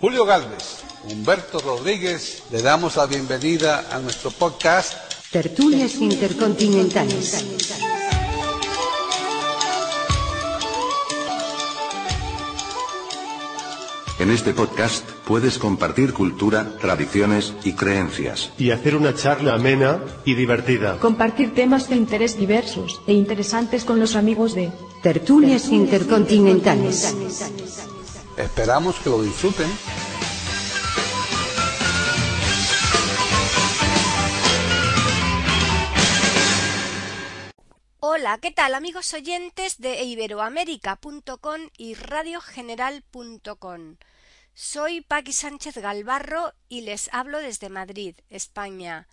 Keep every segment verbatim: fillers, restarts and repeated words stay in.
Julio Gálvez, Humberto Rodríguez, le damos la bienvenida a nuestro podcast Tertulias Intercontinentales. En este podcast puedes compartir cultura, tradiciones y creencias. Y hacer una charla amena y divertida. Compartir temas de interés diversos e interesantes con los amigos de Tertulias Intercontinentales. Esperamos que lo disfruten. Hola, ¿qué tal amigos oyentes de iberoamérica punto com y radio general punto com? Soy Paqui Sánchez Galvarro y les hablo desde Madrid, España.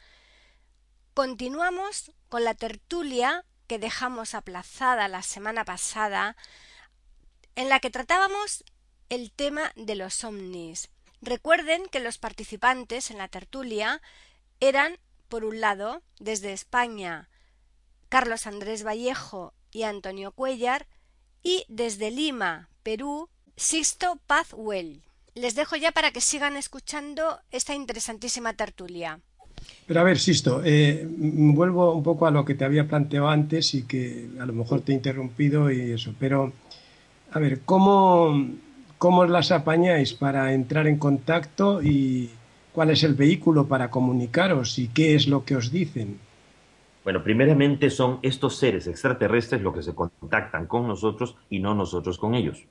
Continuamos con la tertulia que dejamos aplazada la semana pasada, en la que tratábamos el tema de los ovnis. Recuerden que los participantes en la tertulia eran, por un lado, desde España, Carlos Andrés Vallejo y Antonio Cuellar, y desde Lima, Perú, Sixto Paz-Well. Les dejo ya para que sigan escuchando esta interesantísima tertulia. Pero a ver, Sixto, eh, vuelvo un poco a lo que te había planteado antes y que a lo mejor te he interrumpido y eso, pero a ver, ¿cómo, cómo las apañáis para entrar en contacto y cuál es el vehículo para comunicaros y qué es lo que os dicen? Bueno, primeramente son estos seres extraterrestres los que se contactan con nosotros y no nosotros con ellos.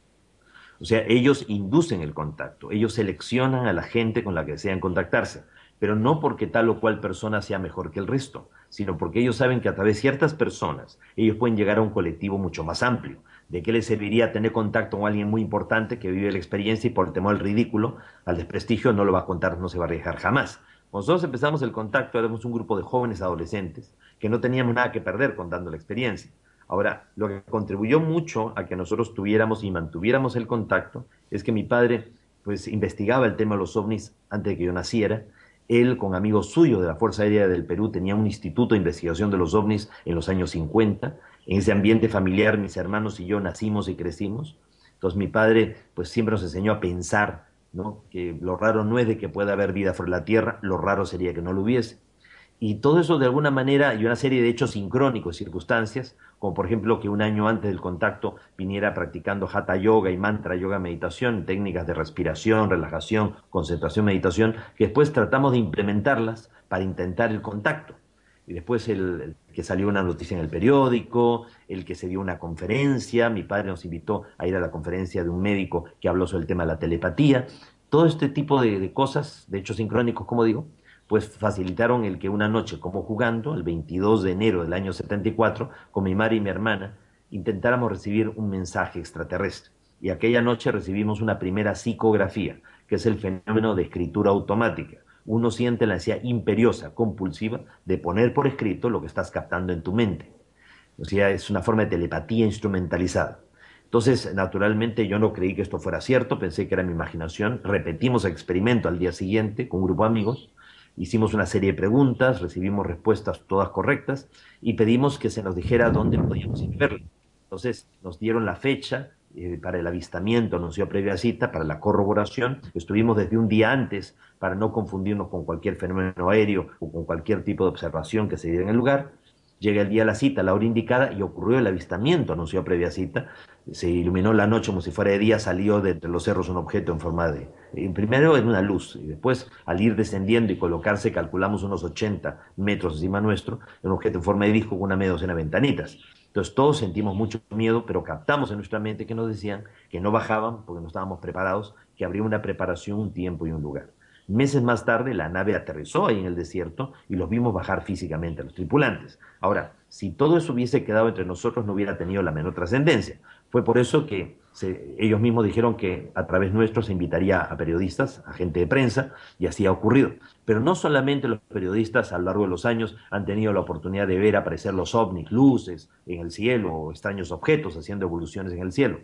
O sea, ellos inducen el contacto, ellos seleccionan a la gente con la que desean contactarse, pero no porque tal o cual persona sea mejor que el resto, sino porque ellos saben que a través de ciertas personas ellos pueden llegar a un colectivo mucho más amplio. ¿De qué les serviría tener contacto con alguien muy importante que vive la experiencia y por temor al ridículo, al desprestigio, no lo va a contar, no se va a arriesgar jamás? Cuando nosotros empezamos el contacto, éramos un grupo de jóvenes adolescentes que no teníamos nada que perder contando la experiencia. Ahora, lo que contribuyó mucho a que nosotros tuviéramos y mantuviéramos el contacto es que mi padre pues investigaba el tema de los ovnis antes de que yo naciera. Él, con amigos suyos de la Fuerza Aérea del Perú, tenía un instituto de investigación de los ovnis en los años cincuenta. En ese ambiente familiar, mis hermanos y yo nacimos y crecimos. Entonces mi padre pues siempre nos enseñó a pensar, ¿no? Que lo raro no es de que pueda haber vida fuera de la Tierra, lo raro sería que no lo hubiese. Y todo eso de alguna manera y una serie de hechos sincrónicos, circunstancias, como por ejemplo que un año antes del contacto viniera practicando Hatha Yoga y Mantra Yoga Meditación, técnicas de respiración, relajación, concentración, meditación, que después tratamos de implementarlas para intentar el contacto. Y después el, el que salió una noticia en el periódico, el que se dio una conferencia, mi padre nos invitó a ir a la conferencia de un médico que habló sobre el tema de la telepatía. Todo este tipo de, de cosas, de hechos sincrónicos, como digo, pues facilitaron el que una noche, como jugando, el veintidós de enero del año setenta y cuatro, con mi madre y mi hermana, intentáramos recibir un mensaje extraterrestre. Y aquella noche recibimos una primera psicografía, que es el fenómeno de escritura automática. Uno siente la necesidad imperiosa, compulsiva, de poner por escrito lo que estás captando en tu mente. O sea, es una forma de telepatía instrumentalizada. Entonces, naturalmente, yo no creí que esto fuera cierto, pensé que era mi imaginación. Repetimos el experimento al día siguiente con un grupo de amigos. Hicimos una serie de preguntas, recibimos respuestas todas correctas y pedimos que se nos dijera dónde podíamos ir a verla. Entonces nos dieron la fecha eh, para el avistamiento, anunció previa cita, para la corroboración. Estuvimos desde un día antes para no confundirnos con cualquier fenómeno aéreo o con cualquier tipo de observación que se diera en el lugar. Llega el día de la cita, la hora indicada, y ocurrió el avistamiento, anunció previa cita. Se iluminó la noche como si fuera de día, salió de entre los cerros un objeto en forma de... Primero en una luz, y después al ir descendiendo y colocarse, calculamos unos ochenta metros encima nuestro, un objeto en forma de disco con una media docena de ventanitas. Entonces todos sentimos mucho miedo, pero captamos en nuestra mente que nos decían que no bajaban porque no estábamos preparados, que habría una preparación, un tiempo y un lugar. Meses más tarde la nave aterrizó ahí en el desierto y los vimos bajar físicamente a los tripulantes. Ahora, si todo eso hubiese quedado entre nosotros no hubiera tenido la menor trascendencia. Fue por eso que se, ellos mismos dijeron que a través nuestro se invitaría a periodistas, a gente de prensa, y así ha ocurrido. Pero no solamente los periodistas a lo largo de los años han tenido la oportunidad de ver aparecer los ovnis, luces en el cielo o extraños objetos haciendo evoluciones en el cielo.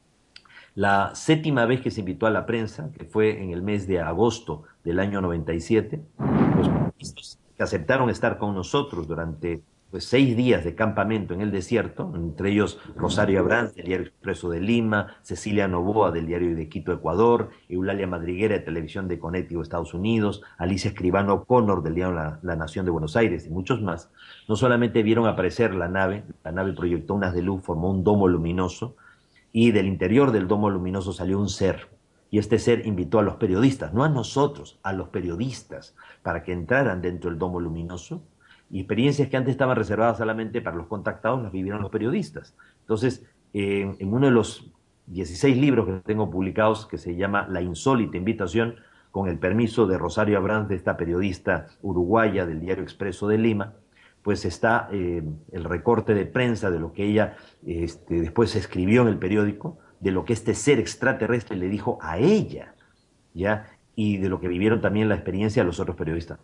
La séptima vez que se invitó a la prensa, que fue en el mes de agosto del año noventa y siete, los periodistas que aceptaron estar con nosotros durante pues seis días de campamento en el desierto, entre ellos Rosario Abrams, del Diario Expreso de Lima, Cecilia Novoa, del Diario de Quito, Ecuador, Eulalia Madriguera, de Televisión de Connecticut, Estados Unidos, Alicia Escribano O'Connor, del Diario La, La Nación de Buenos Aires, y muchos más. No solamente vieron aparecer la nave, la nave proyectó unas de luz, formó un domo luminoso, y del interior del domo luminoso salió un ser, y este ser invitó a los periodistas, no a nosotros, a los periodistas, para que entraran dentro del domo luminoso, y experiencias que antes estaban reservadas solamente para los contactados las vivieron los periodistas. Entonces, eh, en uno de los dieciséis libros que tengo publicados, que se llama La insólita invitación, con el permiso de Rosario Abrams, de esta periodista uruguaya del Diario Expreso de Lima, pues está eh, el recorte de prensa de lo que ella este, después escribió en el periódico, de lo que este ser extraterrestre le dijo a ella, ¿ya? Y de lo que vivieron también la experiencia de los otros periodistas.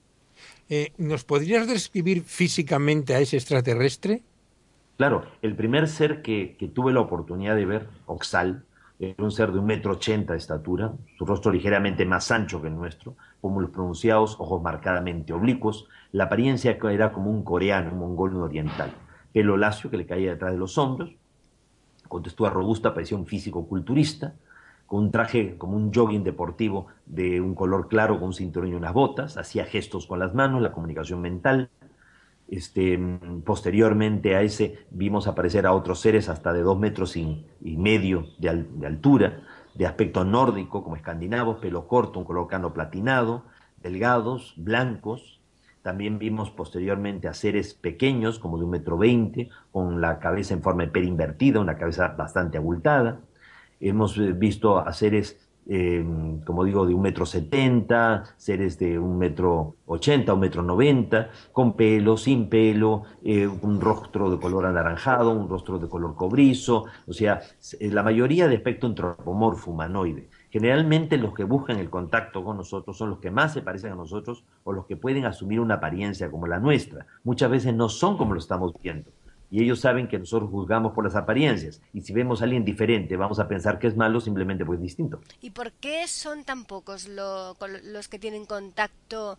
Eh, ¿Nos podrías describir físicamente a ese extraterrestre? Claro, el primer ser que, que tuve la oportunidad de ver, Oxal, era un ser de un metro ochenta de estatura, su rostro ligeramente más ancho que el nuestro, pómulos pronunciados, ojos marcadamente oblicuos, la apariencia era como un coreano, un mongol oriental, pelo lacio que le caía detrás de los hombros, con textura robusta, parecía un físico culturista, con un traje como un jogging deportivo de un color claro, con un cinturón y unas botas, hacía gestos con las manos, la comunicación mental. Este, posteriormente a ese vimos aparecer a otros seres hasta de dos metros y, y medio de, al, de altura, de aspecto nórdico, como escandinavos, pelo corto, un color cano platinado, delgados, blancos. También vimos posteriormente a seres pequeños, como de un metro veinte, con la cabeza en forma de pera invertida, una cabeza bastante abultada. Hemos visto a seres, eh, como digo, de un metro setenta, seres de un metro ochenta, un metro noventa, con pelo, sin pelo, eh, un rostro de color anaranjado, un rostro de color cobrizo, o sea, la mayoría de aspecto antropomorfo, humanoide. Generalmente los que buscan el contacto con nosotros son los que más se parecen a nosotros o los que pueden asumir una apariencia como la nuestra. Muchas veces no son como lo estamos viendo. Y ellos saben que nosotros juzgamos por las apariencias. Y si vemos a alguien diferente, vamos a pensar que es malo simplemente porque es distinto. ¿Y por qué son tan pocos lo, los que tienen contacto?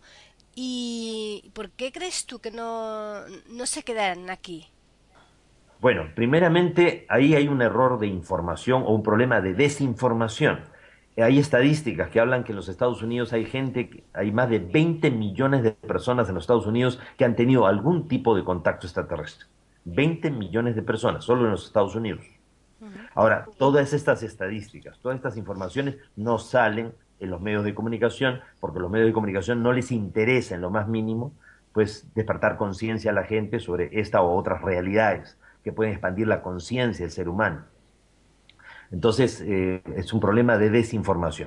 ¿Y por qué crees tú que no, no se quedan aquí? Bueno, primeramente ahí hay un error de información o un problema de desinformación. Hay estadísticas que hablan que en los Estados Unidos hay gente, hay más de veinte millones de personas en los Estados Unidos que han tenido algún tipo de contacto extraterrestre. veinte millones de personas, solo en los Estados Unidos. Ahora, todas estas estadísticas, todas estas informaciones no salen en los medios de comunicación, porque a los medios de comunicación no les interesa en lo más mínimo, pues, despertar conciencia a la gente sobre esta o otras realidades que pueden expandir la conciencia del ser humano. Entonces, eh, es un problema de desinformación.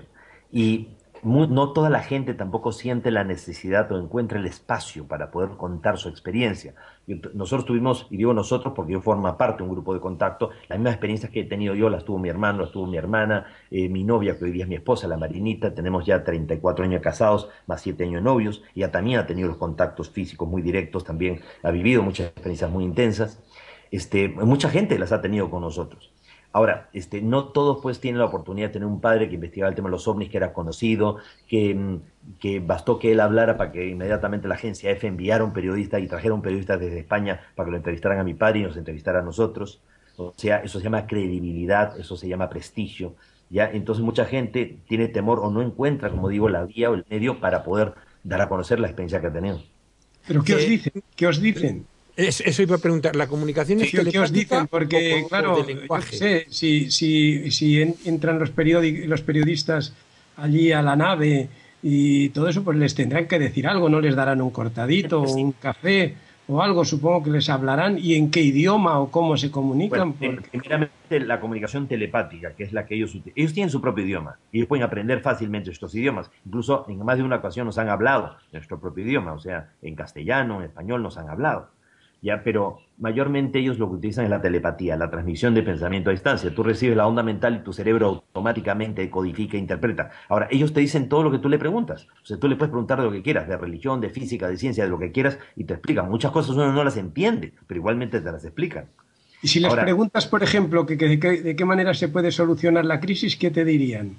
Y muy, no toda la gente tampoco siente la necesidad o encuentra el espacio para poder contar su experiencia. Y nosotros tuvimos, y digo nosotros porque yo formo parte de un grupo de contacto, las mismas experiencias que he tenido yo las tuvo mi hermano, las tuvo mi hermana, eh, mi novia, que hoy día es mi esposa, la Marinita. Tenemos ya treinta y cuatro años casados, más siete años novios. Ella también ha tenido los contactos físicos muy directos, también ha vivido muchas experiencias muy intensas. Este, mucha gente las ha tenido con nosotros. Ahora, este, no todos pues tienen la oportunidad de tener un padre que investigaba el tema de los ovnis, que era conocido, que, que bastó que él hablara para que inmediatamente la agencia F enviara un periodista y trajera un periodista desde España para que lo entrevistaran a mi padre y nos entrevistara a nosotros. O sea, eso se llama credibilidad, eso se llama prestigio, ¿ya? Entonces mucha gente tiene temor o no encuentra, como digo, la vía o el medio para poder dar a conocer la experiencia que ha tenido. ¿Pero qué Eh, os dicen? ¿Qué os dicen? Es, eso iba a preguntar, ¿la comunicación es Sí, ¿qué os dicen? telepática Porque, o- o claro, de yo lenguaje? qué sé, si, si, si en- entran los, periódi- los periodistas allí a la nave y todo eso, pues les tendrán que decir algo, no les darán un cortadito o un café o algo, supongo que les hablarán, y en qué idioma o cómo se comunican. Bueno, eh, porque- primeramente la comunicación telepática, que es la que ellos utilizan. Ellos tienen su propio idioma y ellos pueden aprender fácilmente estos idiomas. Incluso en más de una ocasión nos han hablado nuestro propio idioma, o sea, en castellano, en español nos han hablado. Ya, pero mayormente ellos lo que utilizan es la telepatía, la transmisión de pensamiento a distancia. Tú recibes la onda mental y tu cerebro automáticamente codifica e interpreta. Ahora, ellos te dicen todo lo que tú le preguntas. O sea, tú le puedes preguntar de lo que quieras, de religión, de física, de ciencia, de lo que quieras, y te explican. Muchas cosas uno no las entiende, pero igualmente te las explican. Y si les Ahora- preguntas, por ejemplo, que, que- de, qué, de qué manera se puede solucionar la crisis, ¿qué te dirían?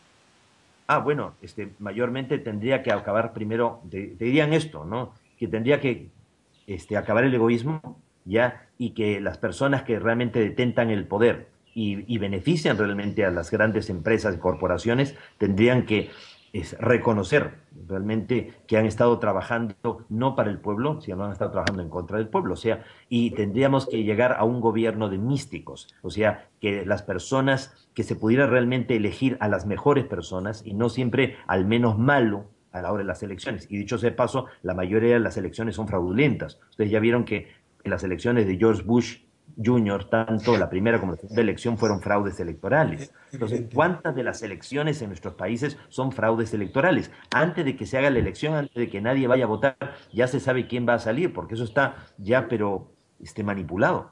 Ah, bueno, este, mayormente tendría que acabar primero, te, te dirían esto, ¿no? Que tendría que este, acabar el egoísmo, ¿ya? Y que las personas que realmente detentan el poder y, y benefician realmente a las grandes empresas y corporaciones tendrían que es, reconocer realmente que han estado trabajando no para el pueblo, sino han estado trabajando en contra del pueblo. O sea, y tendríamos que llegar a un gobierno de místicos, o sea, que las personas, que se pudiera realmente elegir a las mejores personas y no siempre al menos malo a la hora de las elecciones. Y dicho sea de paso, la mayoría de las elecciones son fraudulentas. Ustedes ya vieron que en las elecciones de George Bush junior, tanto la primera como la segunda elección fueron fraudes electorales. Entonces, ¿cuántas de las elecciones en nuestros países son fraudes electorales? Antes de que se haga la elección, antes de que nadie vaya a votar, ya se sabe quién va a salir, porque eso está ya, pero este, manipulado.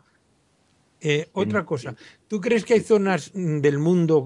Eh, otra cosa, ¿tú crees que hay zonas del mundo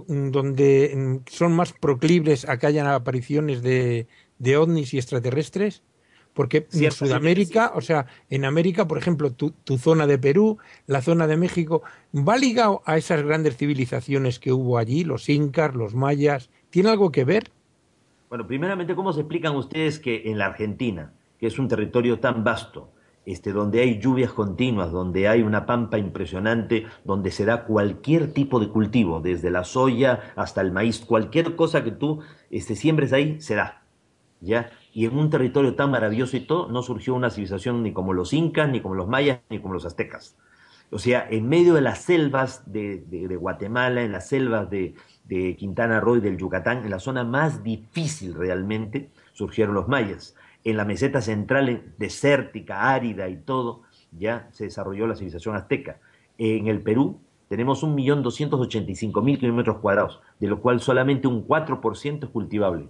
donde son más proclives a que hayan apariciones de, de ovnis y extraterrestres? Porque en Sudamérica, o sea, en América, por ejemplo, tu, tu zona de Perú, la zona de México, ¿va ligado a esas grandes civilizaciones que hubo allí, los incas, los mayas? ¿Tiene algo que ver? Bueno, primeramente, ¿cómo se explican ustedes que en la Argentina, que es un territorio tan vasto, este, donde hay lluvias continuas, donde hay una pampa impresionante, donde se da cualquier tipo de cultivo, desde la soya hasta el maíz, cualquier cosa que tú este, siembres ahí, se da, ¿ya? Y en un territorio tan maravilloso y todo, no surgió una civilización ni como los incas, ni como los mayas, ni como los aztecas. O sea, en medio de las selvas de, de, de Guatemala, en las selvas de, de Quintana Roo y del Yucatán, en la zona más difícil realmente, surgieron los mayas. En la meseta central, desértica, árida y todo, ya se desarrolló la civilización azteca. En el Perú tenemos un millón doscientos ochenta y cinco mil kilómetros cuadrados, de lo cual solamente un cuatro por ciento es cultivable.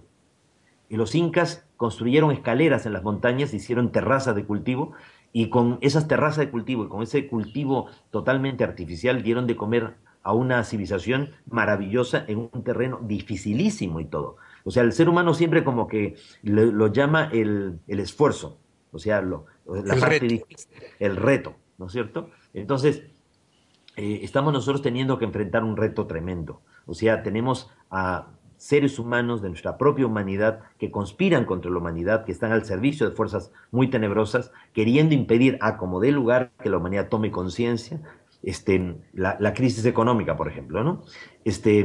Y los incas construyeron escaleras en las montañas, hicieron terrazas de cultivo, y con esas terrazas de cultivo y con ese cultivo totalmente artificial dieron de comer a una civilización maravillosa en un terreno dificilísimo y todo. O sea, el ser humano siempre como que lo, lo llama el, el esfuerzo, o sea, lo, la el parte reto. difícil, el reto, ¿no es cierto? Entonces, eh, estamos nosotros teniendo que enfrentar un reto tremendo. O sea, tenemos a seres humanos de nuestra propia humanidad que conspiran contra la humanidad, que están al servicio de fuerzas muy tenebrosas, queriendo impedir a como dé lugar que la humanidad tome conciencia, este, la, la crisis económica, por ejemplo, ¿no? Este,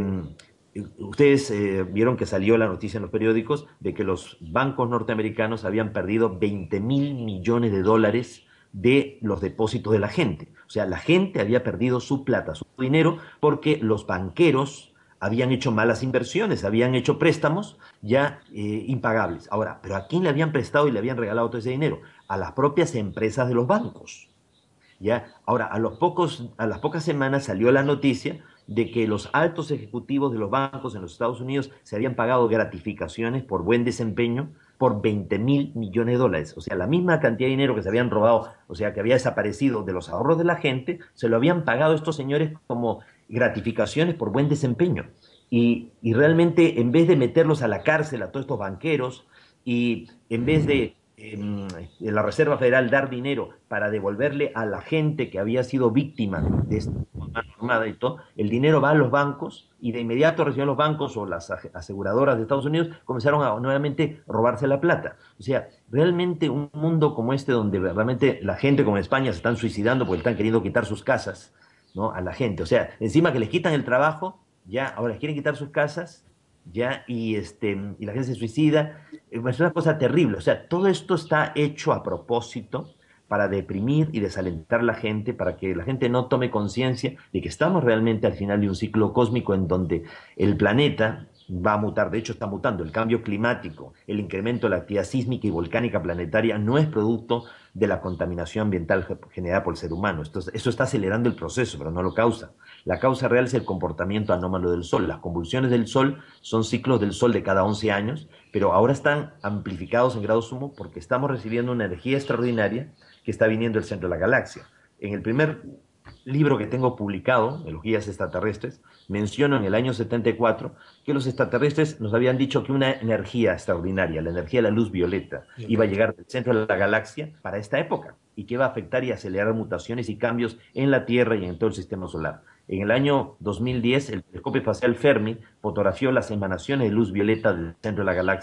ustedes eh, vieron que salió la noticia en los periódicos de que los bancos norteamericanos habían perdido veinte mil millones de dólares de los depósitos de la gente. O sea, la gente había perdido su plata, su dinero, porque los banqueros habían hecho malas inversiones, habían hecho préstamos ya eh, impagables. Ahora, ¿pero a quién le habían prestado y le habían regalado todo ese dinero? A las propias empresas de los bancos. ¿Ya? Ahora, a, los pocos, a las pocas semanas salió la noticia de que los altos ejecutivos de los bancos en los Estados Unidos se habían pagado gratificaciones por buen desempeño por veinte mil millones de dólares. O sea, la misma cantidad de dinero que se habían robado, o sea, que había desaparecido de los ahorros de la gente, se lo habían pagado estos señores como gratificaciones por buen desempeño. Y, y realmente, en vez de meterlos a la cárcel a todos estos banqueros, y en vez de eh, la Reserva Federal dar dinero para devolverle a la gente que había sido víctima de esta armada y todo, el dinero va a los bancos, y de inmediato reciben los bancos o las aseguradoras de Estados Unidos comenzaron a nuevamente robarse la plata. O sea, realmente un mundo como este, donde realmente la gente como en España se están suicidando porque están queriendo quitar sus casas, ¿no?, a la gente. O sea, encima que les quitan el trabajo, ya ahora les quieren quitar sus casas, ya, y, este, y la gente se suicida. Es una cosa terrible. O sea, todo esto está hecho a propósito para deprimir y desalentar a la gente, para que la gente no tome conciencia de que estamos realmente al final de un ciclo cósmico en donde el planeta va a mutar. De hecho, está mutando. El cambio climático, el incremento de la actividad sísmica y volcánica planetaria no es producto de la contaminación ambiental generada por el ser humano. Esto, eso está acelerando el proceso, pero no lo causa. La causa real es el comportamiento anómalo del Sol. Las convulsiones del Sol son ciclos del Sol de cada once años, pero ahora están amplificados en grado sumo porque estamos recibiendo una energía extraordinaria que está viniendo del centro de la galaxia. En el primer libro que tengo publicado, de los guías extraterrestres, menciono en el año setenta y cuatro que los extraterrestres nos habían dicho que una energía extraordinaria, la energía de la luz violeta, iba a llegar del centro de la galaxia para esta época y que iba a afectar y acelerar mutaciones y cambios en la Tierra y en todo el sistema solar. En el año dos mil diez, el telescopio espacial Fermi fotografió las emanaciones de luz violeta del centro de la galaxia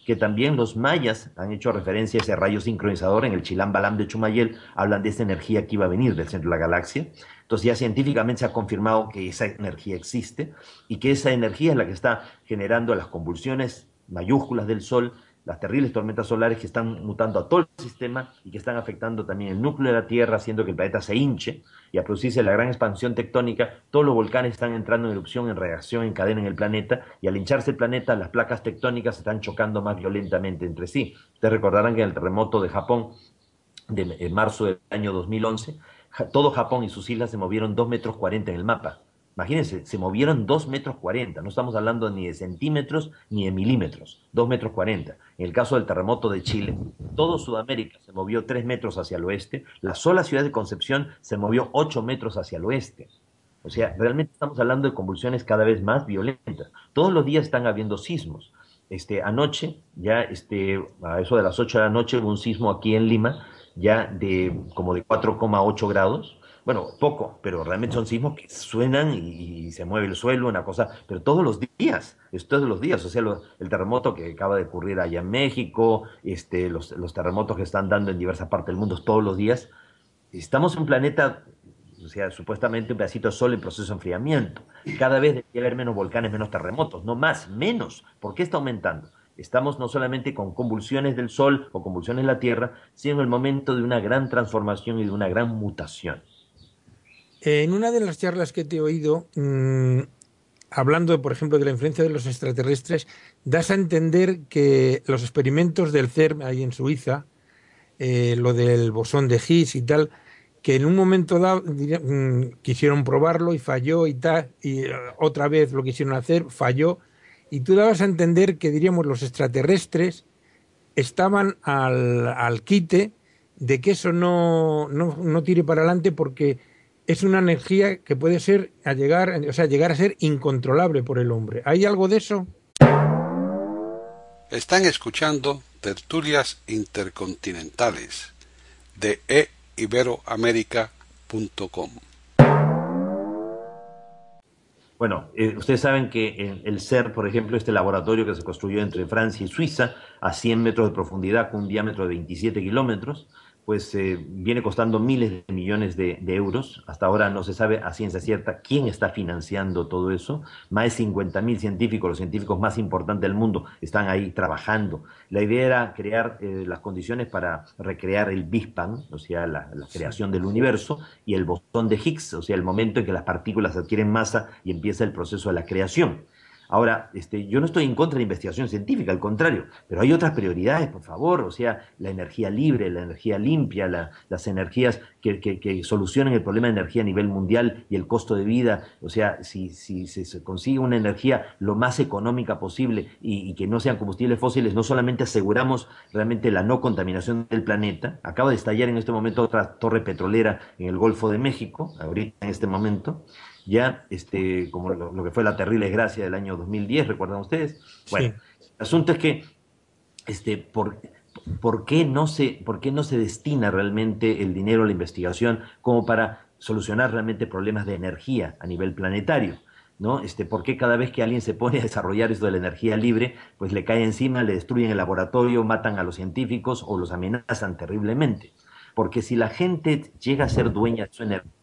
que también los mayas han hecho referencia a ese rayo sincronizador en el Chilam Balam de Chumayel, hablan de esa energía que iba a venir del centro de la galaxia. Entonces ya científicamente se ha confirmado que esa energía existe y que esa energía es la que está generando las convulsiones mayúsculas del Sol, las terribles tormentas solares que están mutando a todo el sistema y que están afectando también el núcleo de la Tierra, haciendo que el planeta se hinche y a producirse la gran expansión tectónica. Todos los volcanes están entrando en erupción, en reacción, en cadena en el planeta, y al hincharse el planeta, las placas tectónicas se están chocando más violentamente entre sí. Ustedes recordarán que en el terremoto de Japón de en marzo del año dos mil once, todo Japón y sus islas se movieron dos metros cuarenta en el mapa. Imagínense, se movieron dos metros cuarenta, no estamos hablando ni de centímetros ni de milímetros, dos metros cuarenta. En el caso del terremoto de Chile, todo Sudamérica se movió tres metros hacia el oeste, la sola ciudad de Concepción se movió ocho metros hacia el oeste. O sea, realmente estamos hablando de convulsiones cada vez más violentas. Todos los días están habiendo sismos. Este, anoche, ya este, a eso de las ocho de la noche, hubo un sismo aquí en Lima, ya de como de cuatro coma ocho grados. Bueno, poco, pero realmente son sismos que suenan y, y se mueve el suelo, una cosa, pero todos los días, es todos los días, o sea, lo, el terremoto que acaba de ocurrir allá en México, este, los, los terremotos que están dando en diversas partes del mundo todos los días. Estamos en un planeta, o sea, supuestamente un pedacito de sol en proceso de enfriamiento. Cada vez debería haber menos volcanes, menos terremotos, no más, menos. ¿Por qué está aumentando? Estamos no solamente con convulsiones del Sol o convulsiones de la Tierra, sino en el momento de una gran transformación y de una gran mutación. En una de las charlas que te he oído, mmm, hablando, por ejemplo, de la influencia de los extraterrestres, das a entender que los experimentos del CERN ahí en Suiza, eh, lo del bosón de Higgs y tal, que en un momento dado mmm, quisieron probarlo y falló y tal, y uh, otra vez lo quisieron hacer, falló, y tú dabas a entender que, diríamos, los extraterrestres estaban al, al quite de que eso no, no, no tire para adelante porque es una energía que puede ser a llegar, o sea, llegar a ser incontrolable por el hombre. ¿Hay algo de eso? Están escuchando Tertulias Intercontinentales de e iberoamerica punto com. Bueno, eh, ustedes saben que eh, el CERN, por ejemplo, este laboratorio que se construyó entre Francia y Suiza a cien metros de profundidad con un diámetro de veintisiete kilómetros, pues eh, viene costando miles de millones de, de euros. Hasta ahora no se sabe a ciencia cierta quién está financiando todo eso. Más de cincuenta mil científicos, los científicos más importantes del mundo, están ahí trabajando. La idea era crear eh, las condiciones para recrear el Big Bang, o sea, la, la creación del universo, y el bosón de Higgs, o sea, el momento en que las partículas adquieren masa y empieza el proceso de la creación. Ahora, este, yo no estoy en contra de la investigación científica, al contrario, pero hay otras prioridades, por favor, o sea, la energía libre, la energía limpia, la, las energías que, que, que solucionen el problema de energía a nivel mundial y el costo de vida. O sea, si, si, si se consigue una energía lo más económica posible y, y que no sean combustibles fósiles, no solamente aseguramos realmente la no contaminación del planeta. Acaba de estallar en este momento otra torre petrolera en el Golfo de México, ahorita en este momento, ya, este, como lo, lo que fue la terrible desgracia del año dos mil diez, ¿recuerdan ustedes? Bueno, sí. El asunto es que, este, por, ¿por qué no se, por qué no se destina realmente el dinero a la investigación como para solucionar realmente problemas de energía a nivel planetario? ¿No? Este, ¿por qué cada vez que alguien se pone a desarrollar esto de la energía libre, pues le cae encima, le destruyen el laboratorio, matan a los científicos o los amenazan terriblemente? Porque si la gente llega a ser dueña de su energía,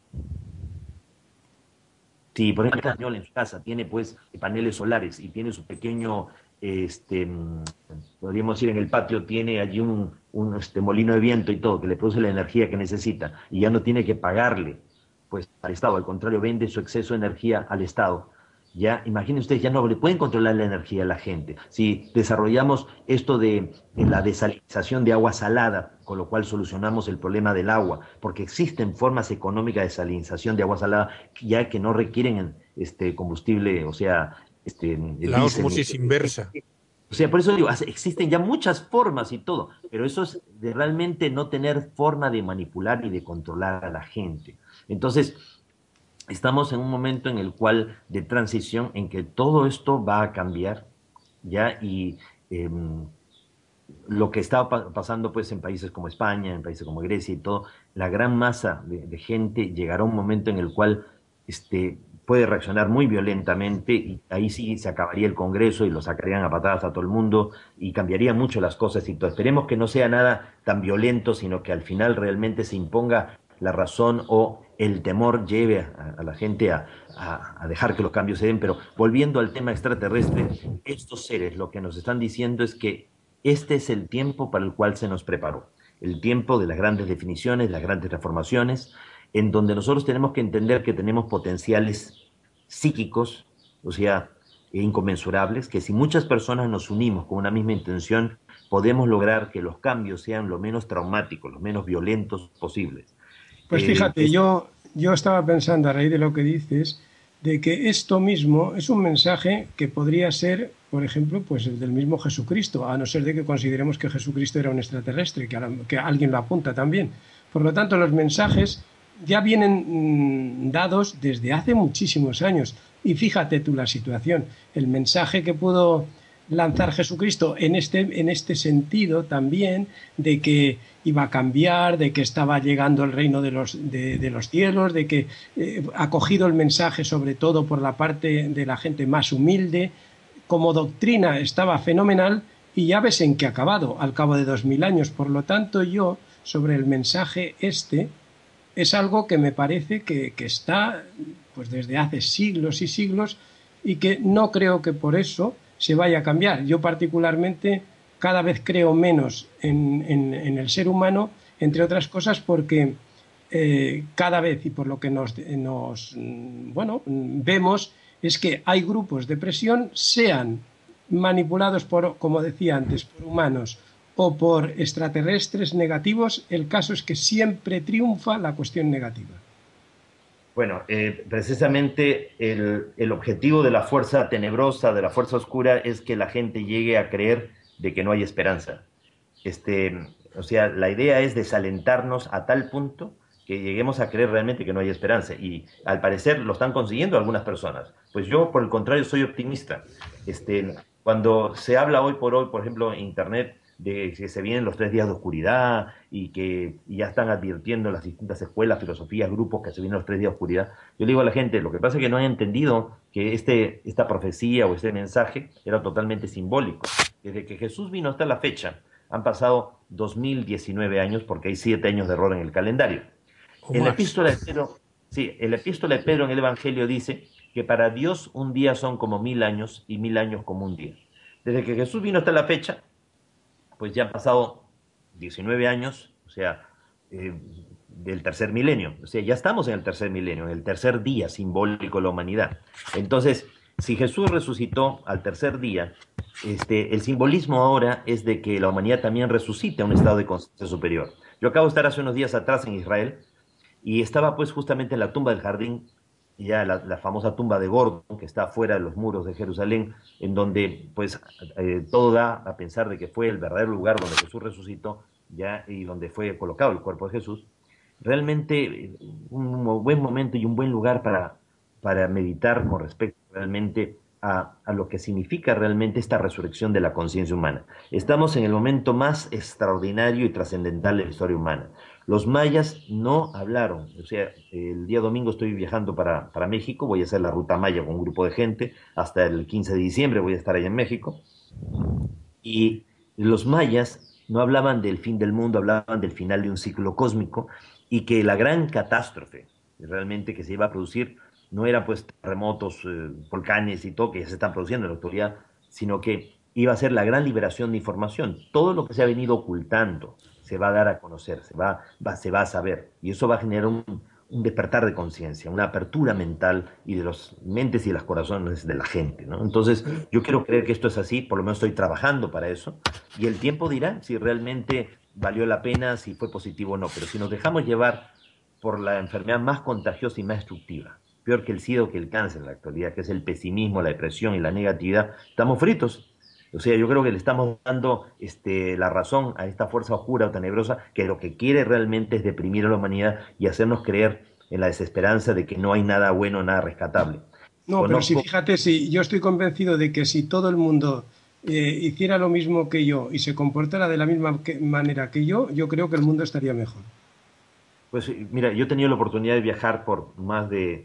si por ejemplo el español en su casa tiene pues paneles solares y tiene su pequeño, este, podríamos decir en el patio, tiene allí un, un este, molino de viento y todo, que le produce la energía que necesita y ya no tiene que pagarle pues al Estado, al contrario, vende su exceso de energía al Estado. Ya, imaginen ustedes, ya no le pueden controlar la energía a la gente. Si desarrollamos esto de, de la desalinización de agua salada, con lo cual solucionamos el problema del agua, porque existen formas económicas de desalinización de agua salada ya que no requieren este combustible, o sea, este, la osmosis inversa. O sea, por eso digo, existen ya muchas formas y todo, pero eso es de realmente no tener forma de manipular y de controlar a la gente. Entonces, estamos en un momento en el cual de transición en que todo esto va a cambiar, ya, y eh, lo que está pa pasando pues en países como España, en países como Grecia y todo, la gran masa de, de gente llegará a un momento en el cual este, puede reaccionar muy violentamente y ahí sí se acabaría el Congreso y lo sacarían a patadas a todo el mundo y cambiaría mucho las cosas y todo. Esperemos que no sea nada tan violento, sino que al final realmente se imponga la razón o el temor lleve a, a la gente a, a, a dejar que los cambios se den. Pero volviendo al tema extraterrestre, estos seres lo que nos están diciendo es que este es el tiempo para el cual se nos preparó, el tiempo de las grandes definiciones, las grandes transformaciones, en donde nosotros tenemos que entender que tenemos potenciales psíquicos, o sea, inconmensurables, que si muchas personas nos unimos con una misma intención, podemos lograr que los cambios sean lo menos traumáticos, lo menos violentos posibles. Pues fíjate, eh, yo, yo estaba pensando a raíz de lo que dices, de que esto mismo es un mensaje que podría ser, por ejemplo, pues el del mismo Jesucristo, a no ser de que consideremos que Jesucristo era un extraterrestre, que, a, que alguien lo apunta también. Por lo tanto, los mensajes ya vienen mmm, dados desde hace muchísimos años. Y fíjate tú la situación, el mensaje que pudo lanzar Jesucristo en este, en este sentido también, de que iba a cambiar, de que estaba llegando el reino de los, de, de los cielos, de que eh, ha cogido el mensaje sobre todo por la parte de la gente más humilde, como doctrina estaba fenomenal y ya ves en qué ha acabado, al cabo de dos mil años. Por lo tanto, yo, sobre el mensaje este, es algo que me parece que, que está pues desde hace siglos y siglos y que no creo que por eso se vaya a cambiar. Yo particularmente cada vez creo menos en, en, en el ser humano, entre otras cosas porque eh, cada vez, y por lo que nos, nos bueno, vemos, es que hay grupos de presión, sean manipulados por, como decía antes, por humanos o por extraterrestres negativos. El caso es que siempre triunfa la cuestión negativa. Bueno, eh, precisamente el, el objetivo de la fuerza tenebrosa, de la fuerza oscura, es que la gente llegue a creer de que no hay esperanza. Este, o sea, la idea es desalentarnos a tal punto que lleguemos a creer realmente que no hay esperanza. Y al parecer lo están consiguiendo algunas personas. Pues yo, por el contrario, soy optimista. Este, cuando se habla hoy por hoy, por ejemplo, en Internet, de que se vienen los tres días de oscuridad y que y ya están advirtiendo las distintas escuelas, filosofías, grupos que se vienen los tres días de oscuridad. Yo le digo a la gente, lo que pasa es que no han entendido que este, esta profecía o este mensaje era totalmente simbólico. Desde que Jesús vino hasta la fecha, han pasado dos mil diecinueve años, porque hay siete años de error en el calendario. En la epístola de Pedro, sí, en la epístola de Pedro en el Evangelio dice que para Dios un día son como mil años y mil años como un día. Desde que Jesús vino hasta la fecha, pues ya han pasado diecinueve años, o sea, eh, del tercer milenio. O sea, ya estamos en el tercer milenio, en el tercer día simbólico de la humanidad. Entonces, si Jesús resucitó al tercer día, este, el simbolismo ahora es de que la humanidad también resucite a un estado de conciencia superior. Yo acabo de estar hace unos días atrás en Israel y estaba pues justamente en la tumba del jardín, ya la, la famosa tumba de Gordon, que está fuera de los muros de Jerusalén, en donde pues eh, todo da a pensar de que fue el verdadero lugar donde Jesús resucitó, ya, y donde fue colocado el cuerpo de Jesús. Realmente un buen momento y un buen lugar para, para meditar con respecto realmente a, a lo que significa realmente esta resurrección de la conciencia humana. Estamos en el momento más extraordinario y trascendental de la historia humana. Los mayas no hablaron, o sea, el día domingo estoy viajando para, para México, voy a hacer la ruta maya con un grupo de gente, hasta el quince de diciembre voy a estar allá en México, y los mayas no hablaban del fin del mundo, hablaban del final de un ciclo cósmico, y que la gran catástrofe realmente que se iba a producir no eran pues terremotos, eh, volcanes y todo, que ya se están produciendo en la actualidad, sino que iba a ser la gran liberación de información. Todo lo que se ha venido ocultando se va a dar a conocer, se va, va, se va a saber, y eso va a generar un, un despertar de conciencia, una apertura mental y de las mentes y de los corazones de la gente, ¿no? Entonces, yo quiero creer que esto es así, por lo menos estoy trabajando para eso, y el tiempo dirá si realmente valió la pena, si fue positivo o no, pero si nos dejamos llevar por la enfermedad más contagiosa y más destructiva, peor que el SIDA o que el cáncer en la actualidad, que es el pesimismo, la depresión y la negatividad, estamos fritos. O sea, yo creo que le estamos dando este, la razón a esta fuerza oscura o tenebrosa que lo que quiere realmente es deprimir a la humanidad y hacernos creer en la desesperanza de que no hay nada bueno, nada rescatable. No, Conozco... pero si fíjate, si yo estoy convencido de que si todo el mundo eh, hiciera lo mismo que yo y se comportara de la misma que, manera que yo, yo creo que el mundo estaría mejor. Pues mira, yo he tenido la oportunidad de viajar por más de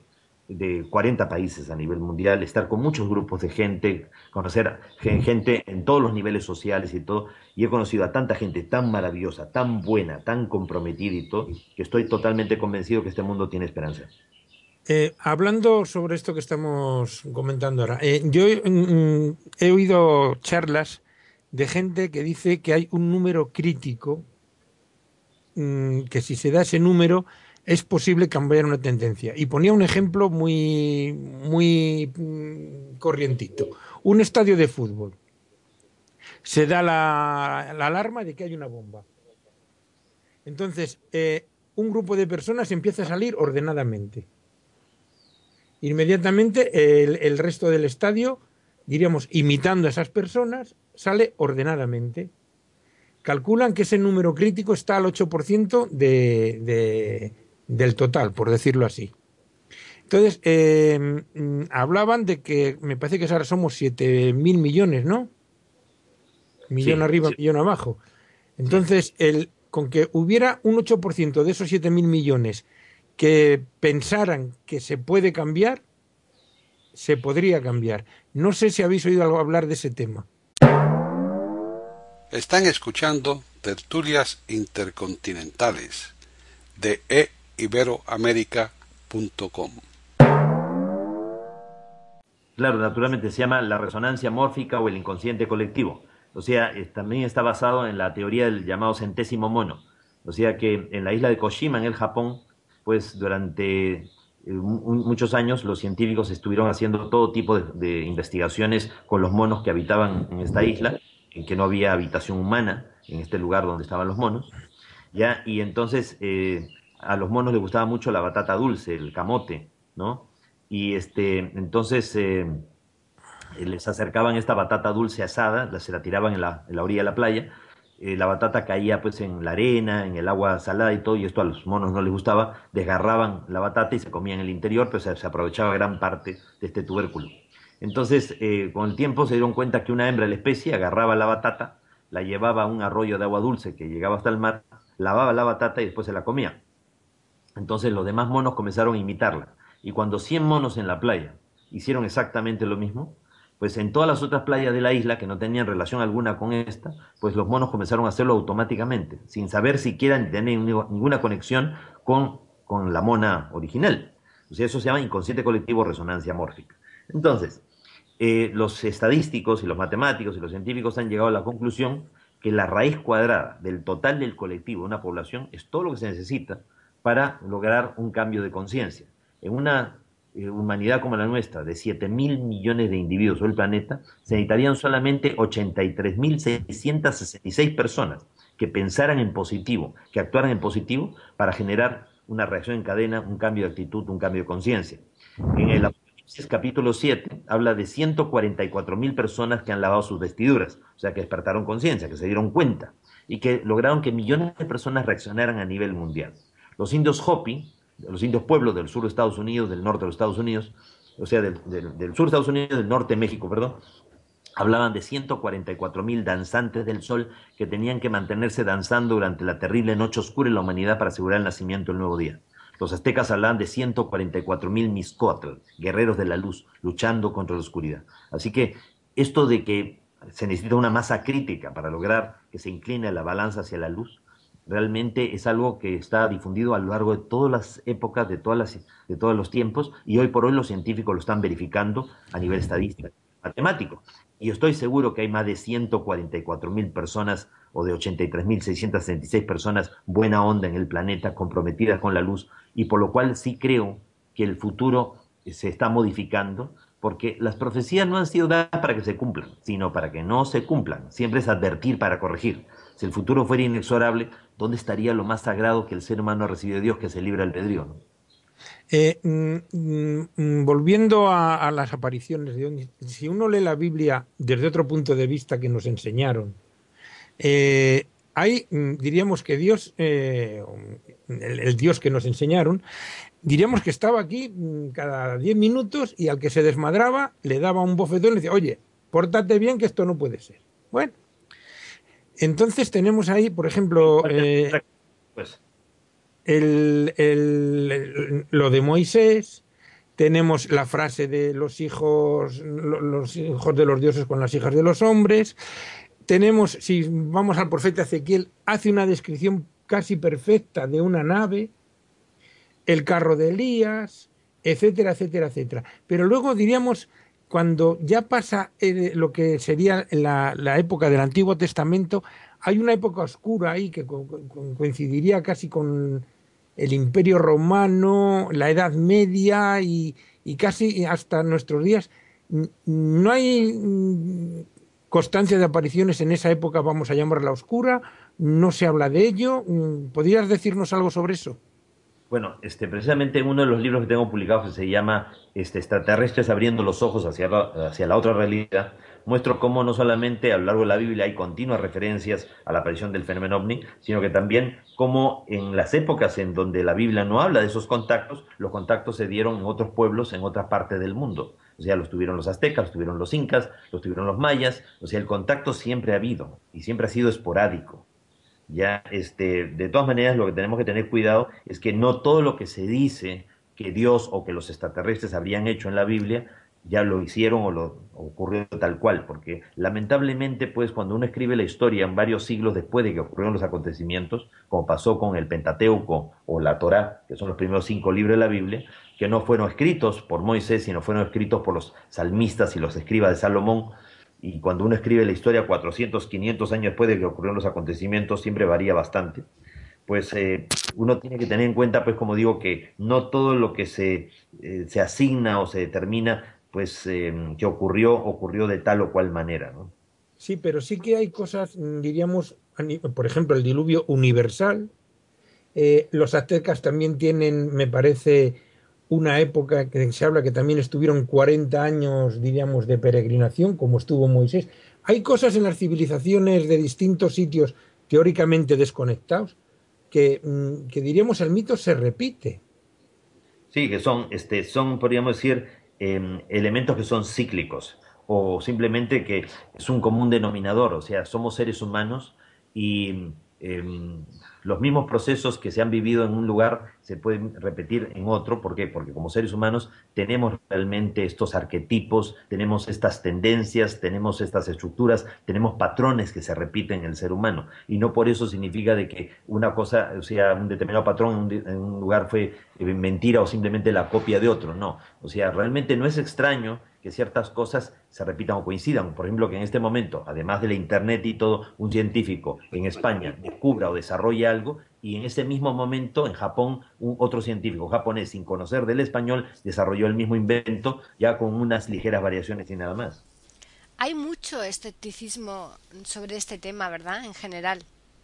de cuarenta países a nivel mundial, estar con muchos grupos de gente, conocer gente en todos los niveles sociales y todo, y he conocido a tanta gente tan maravillosa, tan buena, tan comprometida y todo, que estoy totalmente convencido que este mundo tiene esperanza. Eh, hablando sobre esto que estamos comentando ahora, eh, yo mm, he oído charlas de gente que dice que hay un número crítico, mm, que si se da ese número es posible cambiar una tendencia. Y ponía un ejemplo muy, muy mm, corrientito. Un estadio de fútbol. Se da la, la alarma de que hay una bomba. Entonces, eh, un grupo de personas empieza a salir ordenadamente. Inmediatamente el, el resto del estadio, diríamos, imitando a esas personas, sale ordenadamente. Calculan que ese número crítico está al ocho por ciento de, de, del total, por decirlo así. Entonces, eh, hablaban de que, me parece que ahora somos siete mil millones, ¿no? Millón Sí, arriba, sí. millón abajo. Entonces, el, con que hubiera un ocho por ciento de esos siete mil millones que pensaran que se puede cambiar, se podría cambiar. No sé si habéis oído algo hablar de ese tema. Están escuchando Tertulias Intercontinentales de e iberoamerica punto com. Claro, naturalmente se llama la resonancia mórfica o el inconsciente colectivo. O sea, es, también está basado en la teoría del llamado centésimo mono. O sea que en la isla de Koshima, en el Japón, pues durante eh, muchos años los científicos estuvieron haciendo todo tipo de, de investigaciones con los monos que habitaban en esta isla, en que no había habitación humana en este lugar donde estaban los monos, ¿ya? Y entonces eh, a los monos les gustaba mucho la batata dulce, el camote, ¿no? Y este, entonces eh, les acercaban esta batata dulce asada, la, se la tiraban en la, en la orilla de la playa, eh, la batata caía pues en la arena, en el agua salada y todo, y esto a los monos no les gustaba, desgarraban la batata y se comían el interior, pero se, se aprovechaba gran parte de este tubérculo. Entonces, eh, con el tiempo se dieron cuenta que una hembra de la especie agarraba la batata, la llevaba a un arroyo de agua dulce que llegaba hasta el mar, lavaba la batata y después se la comía. Entonces los demás monos comenzaron a imitarla. Y cuando cien monos en la playa hicieron exactamente lo mismo, pues en todas las otras playas de la isla, que no tenían relación alguna con esta, pues los monos comenzaron a hacerlo automáticamente, sin saber siquiera ni tener ninguna conexión con, con la mona original. O sea, eso se llama inconsciente colectivo resonancia mórfica. Entonces, eh, los estadísticos y los matemáticos y los científicos han llegado a la conclusión que la raíz cuadrada del total del colectivo de una población es todo lo que se necesita para lograr un cambio de conciencia. En una eh, humanidad como la nuestra, de siete mil millones de individuos sobre el planeta, se necesitarían solamente ochenta y tres mil seiscientas sesenta y seis personas que pensaran en positivo, que actuaran en positivo para generar una reacción en cadena, un cambio de actitud, un cambio de conciencia. En el Apocalipsis capítulo siete habla de ciento cuarenta y cuatro mil personas que han lavado sus vestiduras, o sea que despertaron conciencia, que se dieron cuenta y que lograron que millones de personas reaccionaran a nivel mundial. Los indios Hopi, los indios pueblos del sur de Estados Unidos, del norte de los Estados Unidos, o sea, del, del, del sur de Estados Unidos, del norte de México, perdón, hablaban de ciento cuarenta y cuatro mil danzantes del sol que tenían que mantenerse danzando durante la terrible noche oscura en la humanidad para asegurar el nacimiento del nuevo día. Los aztecas hablaban de ciento cuarenta y cuatro mil Mixcoatl, guerreros de la luz, luchando contra la oscuridad. Así que esto de que se necesita una masa crítica para lograr que se incline la balanza hacia la luz, realmente es algo que está difundido a lo largo de todas las épocas, de, todas las, de todos los tiempos, y hoy por hoy los científicos lo están verificando a nivel estadístico, matemático. Y yo estoy seguro que hay más de ciento cuarenta y cuatro mil personas o de ochenta y tres mil seiscientas sesenta y seis personas buena onda en el planeta, comprometidas con la luz, y por lo cual sí creo que el futuro se está modificando, porque las profecías no han sido dadas para que se cumplan, sino para que no se cumplan. Siempre es advertir para corregir. Si el futuro fuera inexorable, ¿dónde estaría lo más sagrado que el ser humano ha recibido de Dios, que es el libre albedrío, ¿no? Eh, mm, mm, volviendo a, a las apariciones de ovnis, si uno lee la Biblia desde otro punto de vista que nos enseñaron, eh, hay, diríamos que Dios, eh, el, el Dios que nos enseñaron, diríamos que estaba aquí cada diez minutos y al que se desmadraba le daba un bofetón y le decía, oye, pórtate bien que esto no puede ser. Bueno, entonces tenemos ahí, por ejemplo, eh, pues. el, el, el, lo de Moisés, tenemos la frase de los hijos, los hijos de los dioses con las hijas de los hombres, tenemos, si vamos al profeta Ezequiel, hace una descripción casi perfecta de una nave, el carro de Elías, etcétera, etcétera, etcétera. Pero luego diríamos, cuando ya pasa eh, lo que sería la, la época del Antiguo Testamento, hay una época oscura ahí que co co coincidiría casi con el Imperio Romano, la Edad Media y, y casi hasta nuestros días. No hay constancia de apariciones en esa época, vamos a llamarla oscura, no se habla de ello. ¿Podrías decirnos algo sobre eso? Bueno, este, precisamente en uno de los libros que tengo publicados, que se llama este, Extraterrestres abriendo los ojos hacia la, hacia la otra realidad, muestro cómo no solamente a lo largo de la Biblia hay continuas referencias a la aparición del fenómeno ovni, sino que también cómo en las épocas en donde la Biblia no habla de esos contactos, los contactos se dieron en otros pueblos, en otras partes del mundo. O sea, los tuvieron los aztecas, los tuvieron los incas, los tuvieron los mayas. O sea, el contacto siempre ha habido y siempre ha sido esporádico. Ya, este, de todas maneras, lo que tenemos que tener cuidado es que no todo lo que se dice que Dios o que los extraterrestres habrían hecho en la Biblia ya lo hicieron o lo ocurrió tal cual, porque lamentablemente, pues, cuando uno escribe la historia en varios siglos después de que ocurrieron los acontecimientos, como pasó con el Pentateuco o la Torá, que son los primeros cinco libros de la Biblia, que no fueron escritos por Moisés, sino fueron escritos por los salmistas y los escribas de Salomón. Y cuando uno escribe la historia cuatrocientos, quinientos años después de que ocurrieron los acontecimientos, siempre varía bastante. Pues eh, uno tiene que tener en cuenta, pues como digo, que no todo lo que se, eh, se asigna o se determina, pues eh, que ocurrió, ocurrió de tal o cual manera, ¿no? Sí, pero sí que hay cosas, diríamos, por ejemplo, el diluvio universal. Eh, los aztecas también tienen, me parece, una época que se habla que también estuvieron cuarenta años, diríamos, de peregrinación, como estuvo Moisés. Hay cosas en las civilizaciones de distintos sitios teóricamente desconectados que, que diríamos, el mito se repite. Sí, que son, este, son podríamos decir, eh, elementos que son cíclicos, o simplemente que es un común denominador. O sea, somos seres humanos y eh, los mismos procesos que se han vivido en un lugar se pueden repetir en otro. ¿Por qué? Porque como seres humanos tenemos realmente estos arquetipos, tenemos estas tendencias, tenemos estas estructuras, tenemos patrones que se repiten en el ser humano. Y no por eso significa de que una cosa, o sea, un determinado patrón en un, en un lugar fue eh, mentira o simplemente la copia de otro. No. O sea, realmente no es extraño que ciertas cosas se repitan o coincidan. Por ejemplo, que en este momento, además de la internet y todo, un científico en España descubra o desarrolle algo, y en ese mismo momento en Japón un otro científico japonés, sin conocer del español, desarrolló el mismo invento, ya con unas ligeras variaciones y nada más. Hay mucho escepticismo sobre este tema, ¿verdad? En general.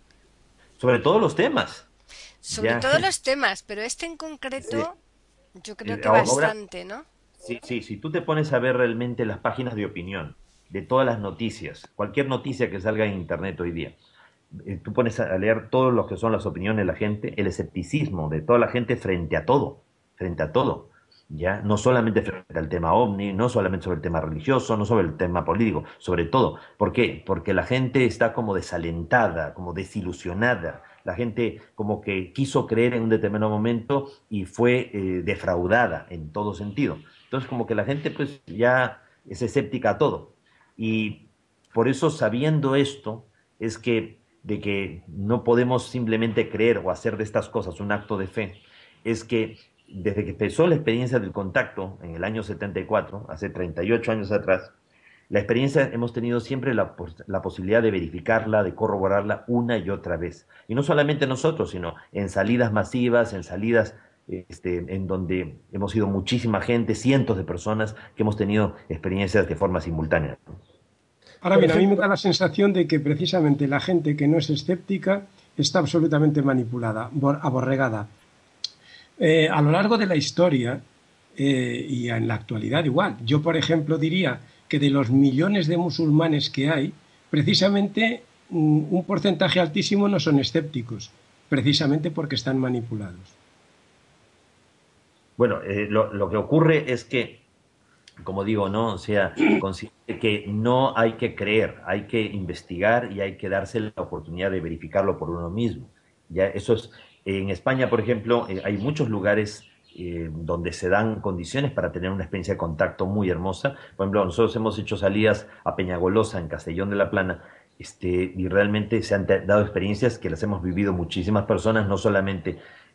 Sobre todos los temas. Sobre ya. todos los temas, pero este en concreto, sí. Yo creo que Ahora, bastante, ¿no? Sí, sí, si tú te pones a ver realmente las páginas de opinión de todas las noticias, cualquier noticia que salga en internet hoy día, eh, tú pones a leer todo lo que son las opiniones de la gente, el escepticismo de toda la gente frente a todo, frente a todo, ya no solamente frente al tema ovni, no solamente sobre el tema religioso, no sobre el tema político, sobre todo. ¿Por qué? Porque la gente está como desalentada, como desilusionada. La gente como que quiso creer en un determinado momento y fue eh, defraudada en todo sentido. Entonces como que la gente pues ya es escéptica a todo. Y por eso, sabiendo esto, es que de que no podemos simplemente creer o hacer de estas cosas un acto de fe, es que desde que empezó la experiencia del contacto en el año setenta y cuatro, hace treinta y ocho años atrás, la experiencia hemos tenido siempre la, la posibilidad de verificarla, de corroborarla una y otra vez. Y no solamente nosotros, sino en salidas masivas, en salidas este, en donde hemos sido muchísima gente, cientos de personas que hemos tenido experiencias de forma simultánea. Ahora bien, a mí me da la sensación de que precisamente la gente que no es escéptica está absolutamente manipulada, aborregada. Eh, a lo largo de la historia eh, y en la actualidad igual, yo por ejemplo diría que de los millones de musulmanes que hay, precisamente un porcentaje altísimo no son escépticos, precisamente porque están manipulados. Bueno, eh, lo, lo que ocurre es que, como digo, ¿no? O sea, considero que no hay que creer, hay que investigar y hay que darse la oportunidad de verificarlo por uno mismo. Ya, eso es, en España, por ejemplo, eh, hay muchos lugares eh, donde se dan condiciones para tener una experiencia de contacto muy hermosa. Por ejemplo, nosotros hemos hecho salidas a Peñagolosa, en Castellón de la Plana, este, y realmente se han dado experiencias que las hemos vivido muchísimas personas, no solamente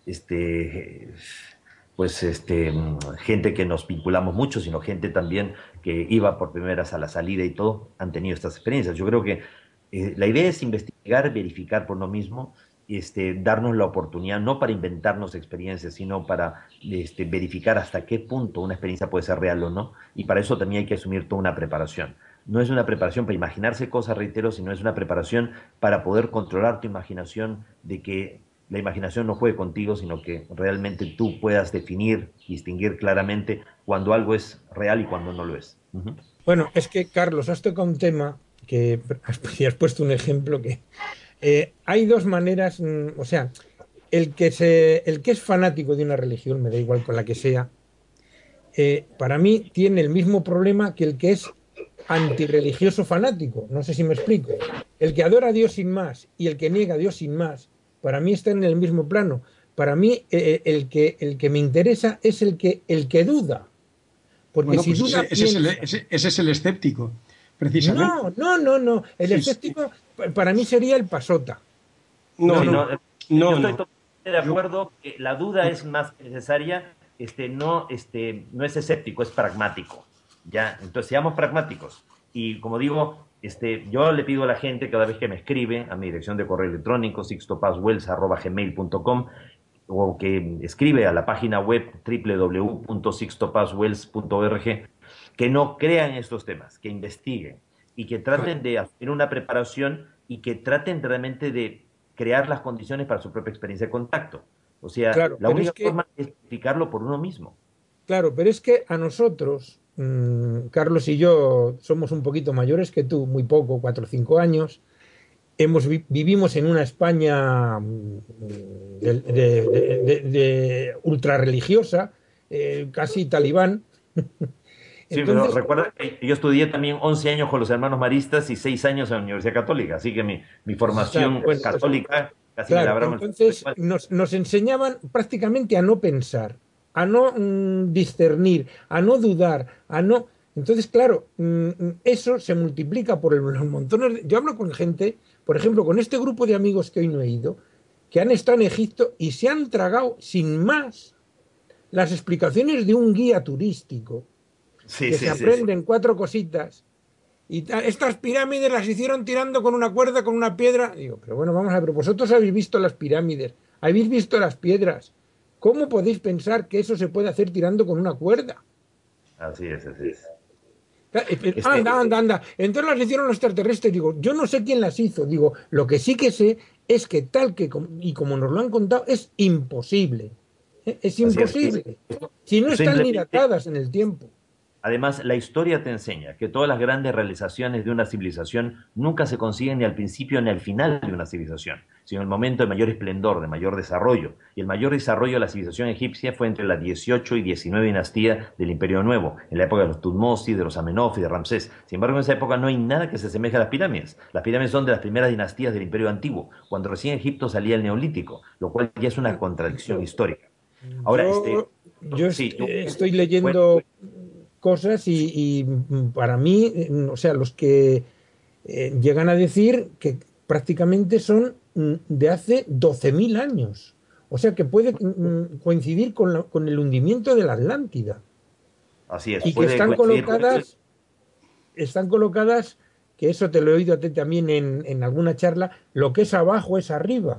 este, pues, este, gente que nos vinculamos mucho, sino gente también que iba por primeras a la salida y todo, han tenido estas experiencias. Yo creo que eh, la idea es investigar, verificar por uno mismo, este, darnos la oportunidad, no para inventarnos experiencias, sino para este, verificar hasta qué punto una experiencia puede ser real o no, y para eso también hay que asumir toda una preparación. No es una preparación para imaginarse cosas, reitero, sino es una preparación para poder controlar tu imaginación, de que la imaginación no juegue contigo, sino que realmente tú puedas definir, distinguir claramente cuando algo es real y cuando no lo es. Uh-huh. Bueno, es que, Carlos, has tocado un tema que has, has puesto un ejemplo que eh, hay dos maneras, mm, o sea, el que, se, el que es fanático de una religión, me da igual con la que sea, eh, para mí tiene el mismo problema que el que es antirreligioso fanático, no sé si me explico. El que adora a Dios sin más y el que niega a Dios sin más, para mí están en el mismo plano. Para mí eh, el, que, el que me interesa es el que, el que duda. Porque bueno, si pues duda ese, ese, es el, piensa... ese, ese es el escéptico, precisamente. No, no, no, no. El sí, escéptico sí. para mí sería el pasota. No, sí, no, no, no. Yo no, estoy no. totalmente de acuerdo que la duda es más necesaria, este, no, este, no es escéptico, es pragmático. ¿Ya? Entonces, seamos pragmáticos. Y como digo, este, yo le pido a la gente cada vez que me escribe a mi dirección de correo electrónico sixto paz wells arroba gmail punto com o que escribe a la página web doble u doble u doble u punto sixto paz wells punto org, que no crean estos temas, que investiguen y que traten de hacer una preparación y que traten realmente de crear las condiciones para su propia experiencia de contacto. O sea, Claro, la pero única es que- forma es verificarlo por uno mismo. Claro, pero es que a nosotros, mmm, Carlos y yo somos un poquito mayores que tú, muy poco, cuatro o cinco años. Hemos vi- vivimos en una España mm, de, de, de, de- de ultrarreligiosa, eh, casi talibán. Sí, Entonces, pero recuerda que yo estudié también once años con los hermanos maristas y seis años en la Universidad Católica, así que mi, mi formación Claro, bueno, pues, católica casi me claro, labraron. entonces nos, nos enseñaban prácticamente a no pensar, a no mm, discernir, a no dudar, a no... Entonces, claro, mm, eso se multiplica por el- los montones. de- Yo hablo con gente, por ejemplo, con este grupo de amigos que hoy no he ido, que han estado en Egipto y se han tragado sin más las explicaciones de un guía turístico, Sí, que sí, se sí, aprenden cuatro cositas. Y ta- estas pirámides las hicieron tirando con una cuerda, con una piedra. Digo, pero bueno, vamos a ver, vosotros habéis visto las pirámides, habéis visto las piedras. ¿Cómo podéis pensar que eso se puede hacer tirando con una cuerda? Así es, así es. Este... Anda, anda, anda. Entonces las hicieron los extraterrestres. Digo, yo no sé quién las hizo. Digo, lo que sí que sé es que tal que, y como nos lo han contado, es imposible. ¿Eh? Es imposible. Es. Si no están ni Simplemente... datadas en el tiempo. Además, la historia te enseña que todas las grandes realizaciones de una civilización nunca se consiguen ni al principio ni al final de una civilización, sino en el momento de mayor esplendor, de mayor desarrollo. Y el mayor desarrollo de la civilización egipcia fue entre la dieciocho y diecinueve dinastía del Imperio Nuevo, en la época de los Tutmosis, de los Amenófis, de Ramsés. Sin embargo, en esa época no hay nada que se asemeje a las pirámides. Las pirámides son de las primeras dinastías del Imperio Antiguo, cuando recién Egipto salía el Neolítico, lo cual ya es una contradicción histórica. Ahora, yo este, yo sí, est yo- estoy leyendo cosas y, y para mí, eh, o sea, los que eh, llegan a decir que prácticamente son mm, de hace doce mil años. O sea, que puede mm, coincidir con, la- con el hundimiento de la Atlántida. Así es. Y que puede están coincidir con- colocadas, están colocadas, que eso te lo he oído a ti también en, en alguna charla, lo que es abajo es arriba.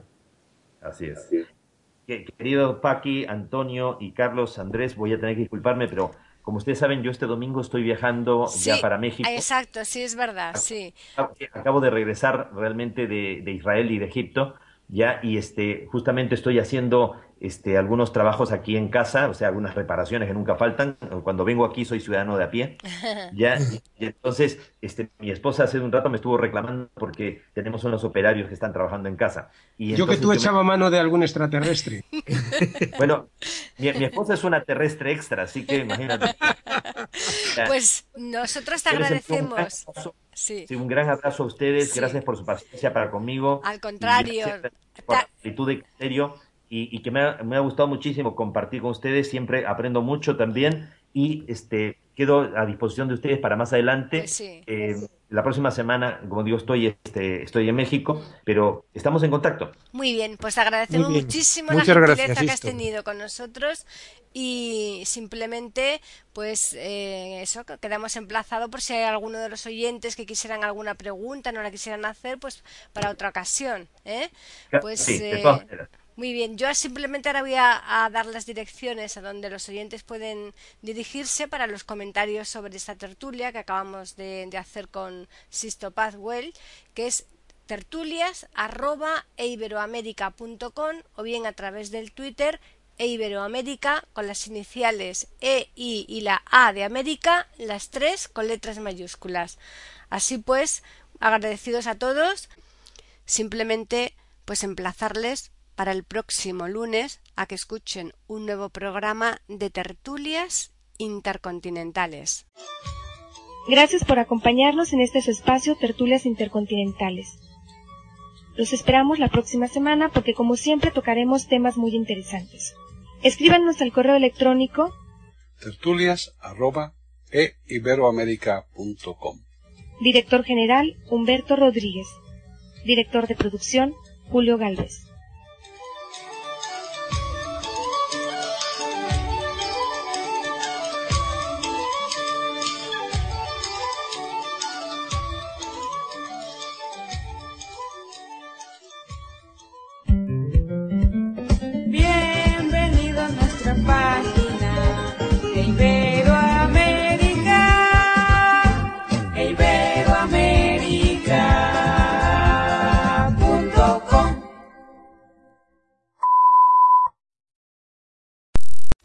Así es. Que- Querido Paqui, Antonio y Carlos, Andrés, voy a tener que disculparme, pero como ustedes saben, yo este domingo estoy viajando Sí, ya para México. exacto, sí, es verdad, sí. Acabo de regresar realmente de, de Israel y de Egipto, ya, y este, justamente estoy haciendo este, algunos trabajos aquí en casa, o sea, algunas reparaciones que nunca faltan. Cuando vengo aquí soy ciudadano de a pie, ya, y, y entonces este, mi esposa hace un rato me estuvo reclamando porque tenemos unos operarios que están trabajando en casa. Y Yo que entonces tú yo me- echaba mano de algún extraterrestre. Bueno, mi, mi esposa es una terrestre extra, así que imagínate. Ya. Pues nosotros te Yo les envío un gran agradecemos. abrazo. Sí, Sí, un gran abrazo a ustedes, Sí. gracias por su paciencia para conmigo. al contrario. Y gracias por la Ta- actitud de criterio. y, y que me ha, me ha gustado muchísimo compartir con ustedes. Siempre aprendo mucho también y este, quedo a disposición de ustedes para más adelante. Pues sí. Eh, la próxima semana, como digo, estoy, este, estoy en México, pero estamos en contacto. Muy bien, pues agradecemos Muy bien. muchísimo Muchas la gentileza gracias, que has Sisto. tenido con nosotros y simplemente, pues eh, eso, que quedamos emplazados por si hay alguno de los oyentes que quisieran alguna pregunta, no la quisieran hacer, pues para otra ocasión, ¿eh? Pues Sí, de eh, todas maneras. muy bien, yo simplemente ahora voy a, a dar las direcciones a donde los oyentes pueden dirigirse para los comentarios sobre esta tertulia que acabamos de, de hacer con Sisto Pathwell, que es tertulias arroba eiberoamerica punto com o bien a través del Twitter eiberoamerica con las iniciales E, I y la A de América, las tres con letras mayúsculas. Así pues, agradecidos a todos, simplemente pues emplazarles para el próximo lunes a que escuchen un nuevo programa de tertulias intercontinentales. Gracias por acompañarnos en este su espacio Tertulias Intercontinentales. Los esperamos la próxima semana porque como siempre tocaremos temas muy interesantes. Escríbanos al correo electrónico tertulias arroba eiberoamerica punto com. Director General Humberto Rodríguez. Director de Producción Julio Galvez.